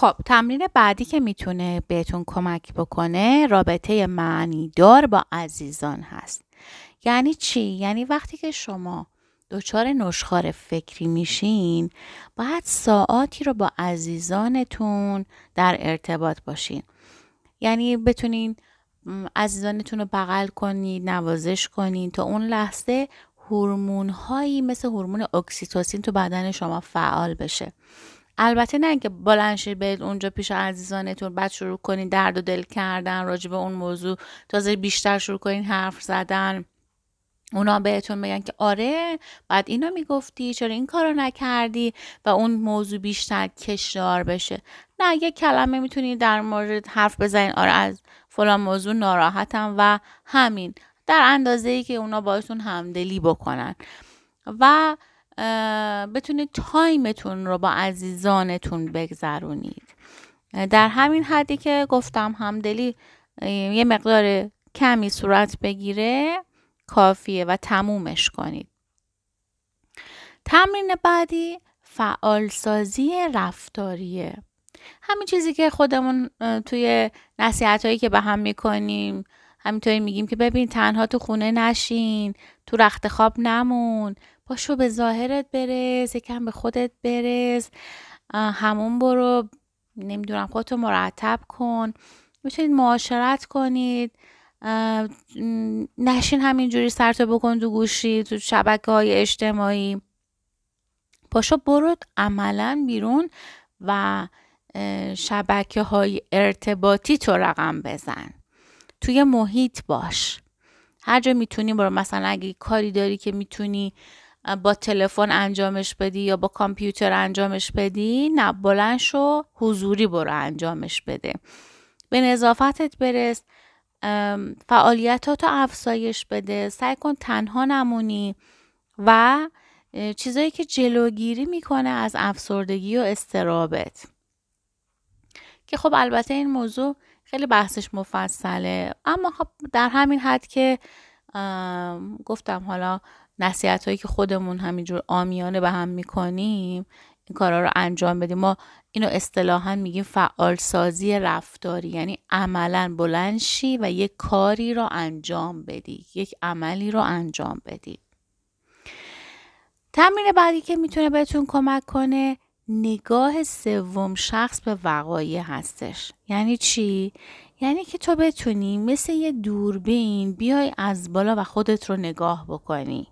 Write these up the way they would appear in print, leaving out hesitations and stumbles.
خب تمرین بعدی که میتونه بهتون کمک بکنه رابطه معنیدار با عزیزان هست. یعنی چی؟ یعنی وقتی که شما دچار نشخوار فکری میشین باید ساعاتی رو با عزیزانتون در ارتباط باشین. یعنی بتونین عزیزانتون رو بغل کنید، نوازش کنین تا اون لحظه هورمون هایی مثل هورمون اکسیتوسین تو بدن شما فعال بشه. البته نه اینکه بلند شید برید اونجا پیش عزیزانتون بعد شروع کنین درد و دل کردن راجع به اون موضوع، تازه بیشتر شروع کنین حرف زدن، اونا بهتون میگن که آره بعد اینو میگفتی چرا این کارو نکردی و اون موضوع بیشتر کشدار بشه. نه، یک کلمه میتونی در مورد حرف بزنین، آره از فلان موضوع ناراحتم و همین، در اندازه‌ای که اونا باهاتون همدلی بکنن و بتونید تایمتون رو با عزیزانتون بگذرونید. در همین حدی که گفتم همدلی یه مقدار کمی صورت بگیره کافیه و تمومش کنید. تمرین بعدی فعالسازی رفتاریه. همین چیزی که خودمون توی نصیحتایی که به هم میکنیم همینطوری میگیم که ببین تنها تو خونه نشین، تو رخت خواب نمون، پاشو به ظاهرت برس، یکم به خودت برس، همون برو، نمیدونم خودتو مرتب کن، میتونید معاشرت کنید، نشین همینجوری سرتو بکن تو گوشی تو شبکه‌های اجتماعی، پاشو برو عملاً بیرون و شبکه‌های ارتباطی تو رقم بزن، توی محیط باش، هر جا میتونی برو. مثلا اگه کاری داری که میتونی با تلفن انجامش بدی یا با کامپیوتر انجامش بدی، نه بلند شو حضوری برو انجامش بده، به نظافتت برس، فعالیتاتو افزایش بده، سعی کن تنها نمونی و چیزایی که جلوگیری میکنه از افسردگی و اضطرابت، که خب البته این موضوع خیلی بحثش مفصله، اما خب در همین حد که گفتم حالا نصیحت هایی که خودمون همینجور عامیانه به هم میکنیم این کارا رو انجام بدیم. ما اینو اصطلاحاً میگیم فعال سازی رفتاری، یعنی عملاً بلند شی و یک کاری رو انجام بدی، یک عملی رو انجام بدی. تمرین بعدی که میتونه بهتون کمک کنه نگاه سوم شخص به وقایع هستش. یعنی چی؟ یعنی که تو بتونی مثل یه دوربین بیای از بالا و خودت رو نگاه بکنی.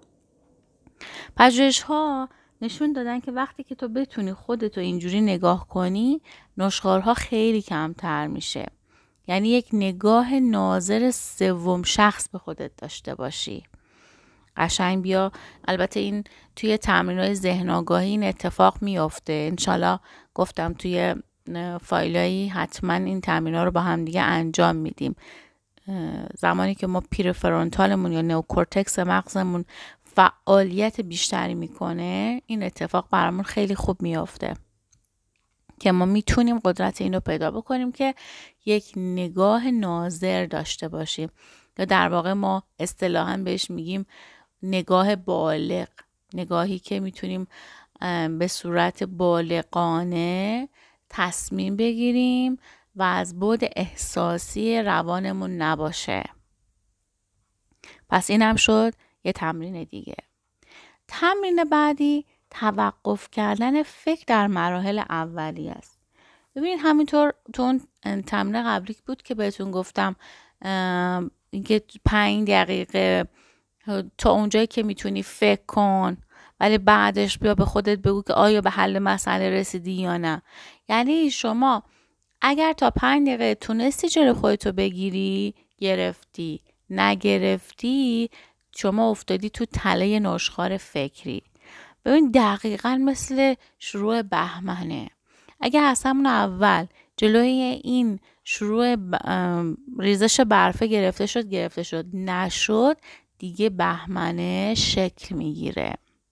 پژوهش‌ها نشون دادن که وقتی که تو بتونی خودت رو اینجوری نگاه کنی نشخوارها خیلی کمتر میشه. یعنی یک نگاه ناظر سوم شخص به خودت داشته باشی. قشنگ بیا، البته این توی تمرین‌های ذهن آگاهی این اتفاق میفته. انشالله گفتم توی فایلایی حتما این تمرین‌ها رو با هم دیگه انجام میدیم. زمانی که ما پریفرونتالمون یا نئوکورتکس مغزمون فعالیت بیشتری میکنه این اتفاق برامون خیلی خوب میفته که ما میتونیم قدرت این رو پیدا بکنیم که یک نگاه ناظر داشته باشیم، یا در واقع ما اصطلاحاً بهش میگیم نگاه بالغ، نگاهی که میتونیم به صورت بالغانه تصمیم بگیریم و از بعد احساسی روانمون نباشه. پس این هم شد یه تمرین دیگه. تمرین بعدی توقف کردن فکر در مراحل اولیه است. ببینید همینطور تو اون تمرین قبلی بود که بهتون گفتم اینکه 5 دقیقه تا اونجایی که میتونی فکر کن ولی بعدش بیا به خودت بگو که آیا به حل مسئله رسیدی یا نه. یعنی شما اگر تا 5 دقیقه تونستی جلو خودتو بگیری گرفتی، نگرفتی شما افتادی تو تله نشخوار فکری. ببین دقیقاً مثل شروع بهمنه، اگه از همون اول جلوی این شروع ریزش برفه گرفته شد نشد دیگه بهمنه شکل میگیره.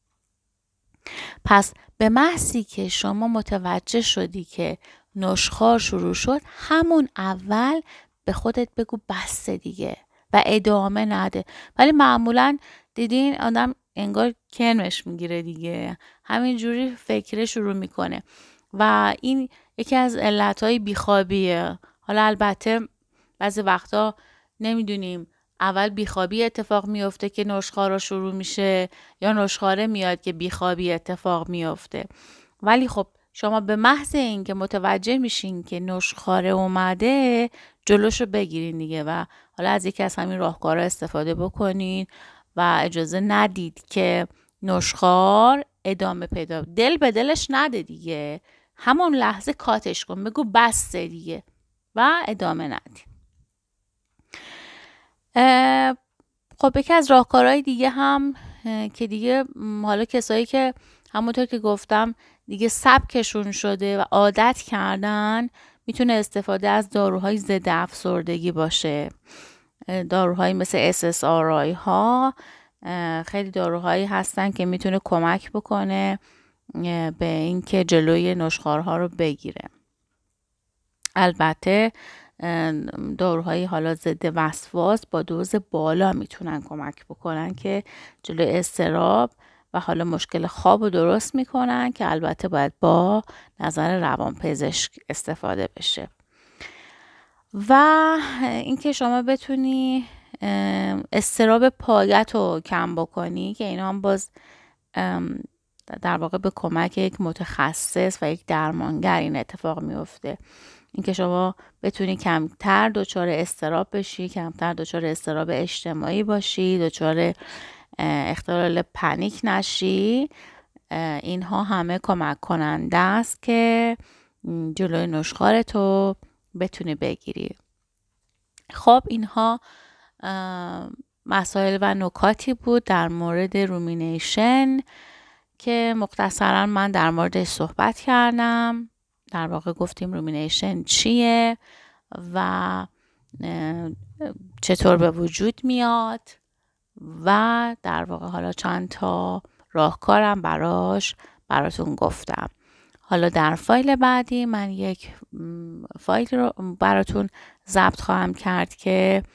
پس به محضی که شما متوجه شدی که نشخوار شروع شد همون اول به خودت بگو بس دیگه و ادامه نده. ولی معمولا دیدین آدم انگار کرمش میگیره دیگه، همینجوری فکر شروع میکنه و این یکی از علتهای بیخوابیه. حالا البته بعضی وقتا نمیدونیم اول بیخوابی اتفاق میفته که نشخوارا شروع میشه یا نشخواره میاد که بیخوابی اتفاق میفته. ولی خب شما به محض اینکه متوجه میشین که نشخواره اومده جلوشو بگیرین دیگه و حالا از یکی از همین راهکارها استفاده بکنین و اجازه ندید که نشخوار ادامه پیدا. دل به دلش نده دیگه، همون لحظه کاتش کن، بگو بسته دیگه و ادامه ندید. خب یکی از راهکارهای دیگه هم که دیگه حالا کسایی که همونطور که گفتم دیگه سبکشون شده و عادت کردن، میتونه استفاده از داروهای ضد افسردگی باشه. داروهایی مثل SSRI ها خیلی داروهایی هستن که میتونه کمک بکنه به اینکه جلوی نشخوارها رو بگیره. البته داروهایی حالا ضد وسواس با دوز بالا میتونن کمک بکنن که جلوی اضطراب و حالا مشکل خواب رو درست میکنن که البته باید با نظر روانپزشک استفاده بشه. و اینکه شما بتونی اضطراب پایت رو کم بکنی که اینا هم باز در واقع به کمک یک متخصص و یک درمانگر این اتفاق میفته. اینکه شما بتونی کمتر دچار اضطراب بشی، کمتر دچار اضطراب اجتماعی باشی، دچار اختلال پنیک نشی، اینها همه کمک کننده است که جلوی نشخوارتو بتونی بگیری. خب اینها مسائل و نکاتی بود در مورد رومینیشن که مختصرا من در موردش صحبت کردم. در واقع گفتیم رومینیشن چیه و چطور به وجود میاد و در واقع حالا چند تا راهکارم براتون گفتم. حالا در فایل بعدی من یک فایل رو براتون ضبط خواهم کرد که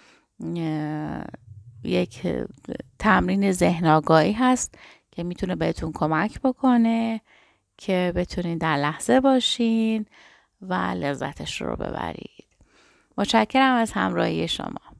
یک تمرین ذهن آگاهی هست که میتونه بهتون کمک بکنه که بتونین در لحظه باشین و لذتش رو ببرید. متشکرم از همراهی شما.